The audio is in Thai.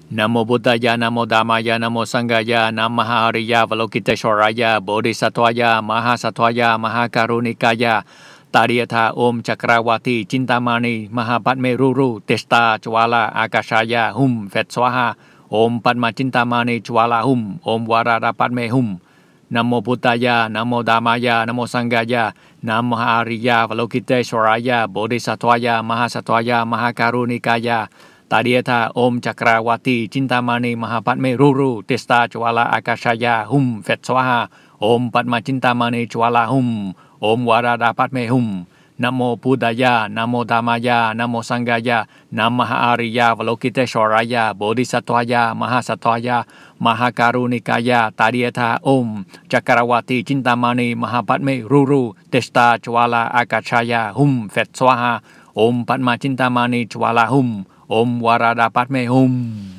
นะโมพุทธายะนะโมธัมมายะนะโมสังฆายะนะมหาอริยะวโลกิเตศวรายะโบธิสัตวายะมหาสัตวายะมหาการุณิกายะตาริยธาโอมจักรวาติจินตามณีมหาปัตเมรุรุเตสตาจวาลาอากาชายะหุมเฟตสวาหาโอมปัตมาจินตามณีจวาลาหุมโอมวาราราปัตเมหุมนะโมพุทธายะนะโมธัมมายะนะโมสังฆายะนะมหาอริยะวโลกิเตศวรายะโบธิสัตวายะมหาสัตวายะมหาการุณิกายะตาเดียธาโอมจักรวาติจินตามณีมหาปัตเมรุรุเตสตาจวาลาอากาชายะหุมเฟตสวาหาโอมปัตมาจินตามณีจวาลาหุมโอมวาราราปัตเมหุมนะโมพุทธายะนะโมธัมมายะนะโมสังฆายะนะมหาอริยะวโลกิเตศวรายะโบธิสัตวายะมหาสัตวายะมหาการุณิกายะตาเดียธาโอมจักรวาติจินตามณีมหาปัตเมรุรุเตสตาจวาลาอากาชายะหุมเฟตสวาหาโอมปัตมาจินตามณีจวาลาหุมโอมวาราดาปัตเมหุม